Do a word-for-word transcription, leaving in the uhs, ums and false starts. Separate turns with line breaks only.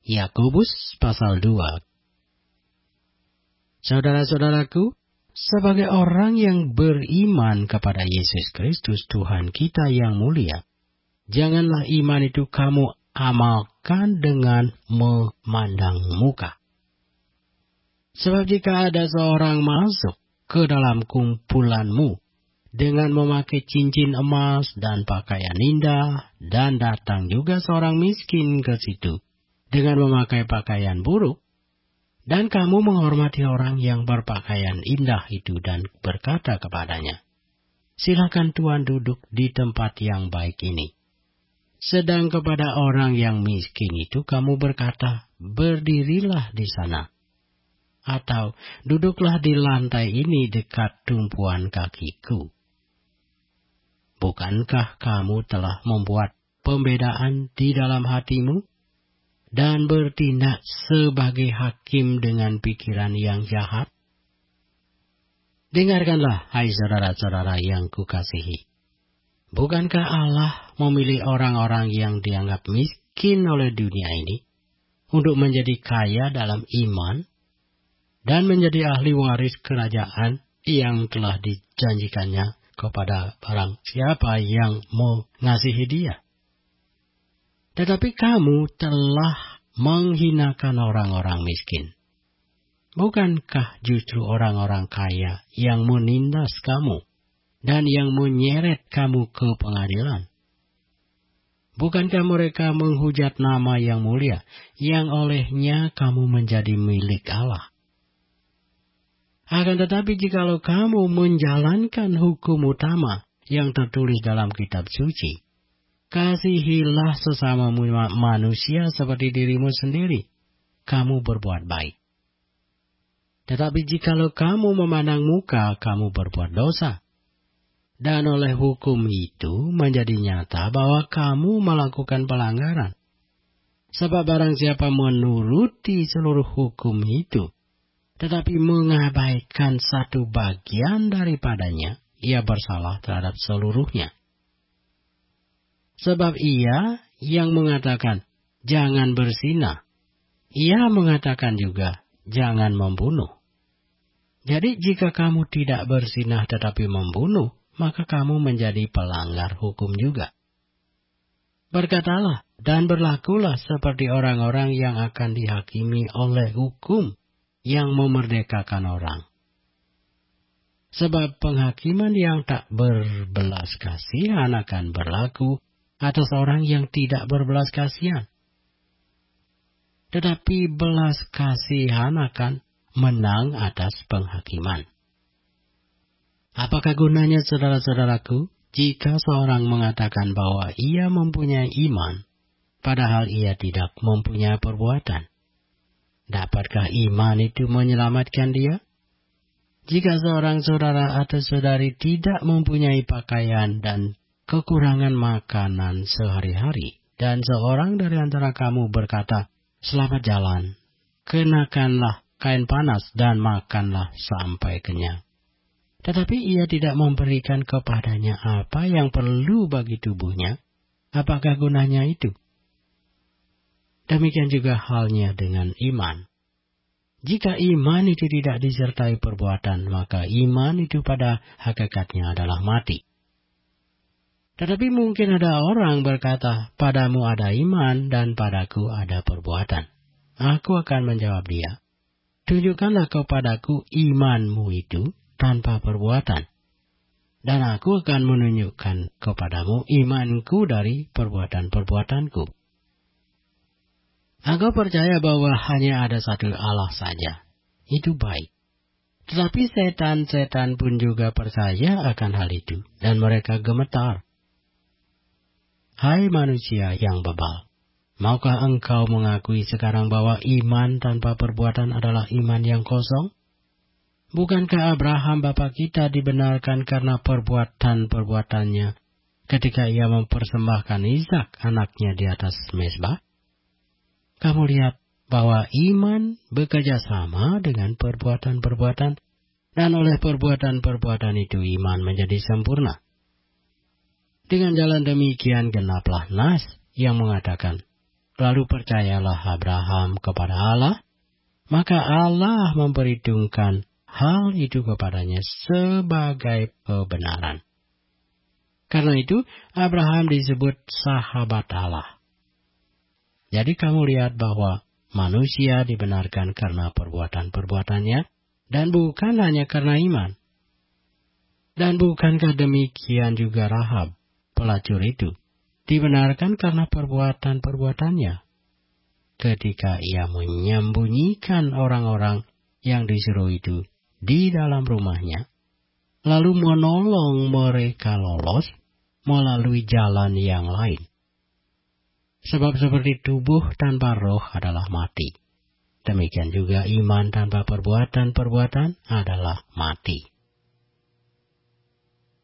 Yakobus pasal dua. Saudara-saudaraku, sebagai orang yang beriman kepada Yesus Kristus Tuhan kita yang mulia, janganlah iman itu kamu amalkan dengan memandang muka. Sebab jika ada seorang masuk ke dalam kumpulanmu dengan memakai cincin emas dan pakaian indah, dan datang juga seorang miskin ke situ dengan memakai pakaian buruk, dan kamu menghormati orang yang berpakaian indah itu dan berkata kepadanya, "Silakan Tuan duduk di tempat yang baik ini." Sedang kepada orang yang miskin itu kamu berkata, "Berdirilah di sana," atau "Duduklah di lantai ini dekat tumpuan kakiku." Bukankah kamu telah membuat pembedaan di dalam hatimu dan bertindak sebagai hakim dengan pikiran yang jahat? Dengarkanlah, hai saudara-saudara yang kukasihi. Bukankah Allah memilih orang-orang yang dianggap miskin oleh dunia ini untuk menjadi kaya dalam iman dan menjadi ahli waris kerajaan yang telah dijanjikannya kepada barang siapa yang mengasihi Dia? Tetapi kamu telah menghinakan orang-orang miskin. Bukankah justru orang-orang kaya yang menindas kamu dan yang menyeret kamu ke pengadilan? Bukankah mereka menghujat nama yang mulia, yang olehnya kamu menjadi milik Allah? Akan tetapi jikalau kamu menjalankan hukum utama yang tertulis dalam kitab suci, kasihilah sesama manusia seperti dirimu sendiri, kamu berbuat baik. Tetapi jikalau kamu memandang muka, kamu berbuat dosa. Dan oleh hukum itu menjadi nyata bahwa kamu melakukan pelanggaran. Sebab barang siapa menuruti seluruh hukum itu, tetapi mengabaikan satu bagian daripadanya, ia bersalah terhadap seluruhnya. Sebab ia yang mengatakan, "Jangan berzina," ia mengatakan juga, "Jangan membunuh." Jadi jika kamu tidak berzina tetapi membunuh, maka kamu menjadi pelanggar hukum juga. Berkatalah dan berlakulah seperti orang-orang yang akan dihakimi oleh hukum yang memerdekakan orang. Sebab penghakiman yang tak berbelas kasihan akan berlaku atas orang yang tidak berbelas kasihan. Tetapi belas kasihan akan menang atas penghakiman. Apakah gunanya, saudara-saudaraku, jika seorang mengatakan bahwa ia mempunyai iman, padahal ia tidak mempunyai perbuatan? Dapatkah iman itu menyelamatkan dia? Jika seorang saudara atau saudari tidak mempunyai pakaian dan kekurangan makanan sehari-hari, dan seorang dari antara kamu berkata, "Selamat jalan, kenakanlah kain panas dan makanlah sampai kenyang," tetapi ia tidak memberikan kepadanya apa yang perlu bagi tubuhnya, apakah gunanya itu? Demikian juga halnya dengan iman. Jika iman itu tidak disertai perbuatan, maka iman itu pada hakikatnya adalah mati. Tetapi mungkin ada orang berkata, "Padamu ada iman dan padaku ada perbuatan." Aku akan menjawab dia, "Tunjukkanlah kepadaku imanmu itu tanpa perbuatan, dan aku akan menunjukkan kepadamu imanku dari perbuatan-perbuatanku." Aku percaya bahwa hanya ada satu Allah saja. Itu baik. Tetapi setan-setan pun juga percaya akan hal itu, dan mereka gemetar. Hai manusia yang bebal, maukah engkau mengakui sekarang bahwa iman tanpa perbuatan adalah iman yang kosong? Bukankah Abraham bapa kita dibenarkan karena perbuatan-perbuatannya ketika ia mempersembahkan Ishak anaknya di atas mezbah? Kamu lihat bahwa iman bekerja sama dengan perbuatan-perbuatan, dan oleh perbuatan-perbuatan itu iman menjadi sempurna. Dengan jalan demikian genaplah nas yang mengatakan, Lalu percayalah Abraham kepada Allah, maka Allah memperhitungkan hal itu kepadanya sebagai kebenaran. Karena itu, Abraham disebut sahabat Allah. Jadi kamu lihat bahwa manusia dibenarkan karena perbuatan-perbuatannya, dan bukan hanya karena iman. Dan bukankah demikian juga Rahab, pelacur itu, dibenarkan karena perbuatan-perbuatannya? Ketika ia menyembunyikan orang-orang yang disuruh itu di dalam rumahnya, lalu menolong mereka lolos melalui jalan yang lain. Sebab seperti tubuh tanpa roh adalah mati, demikian juga iman tanpa perbuatan-perbuatan adalah mati.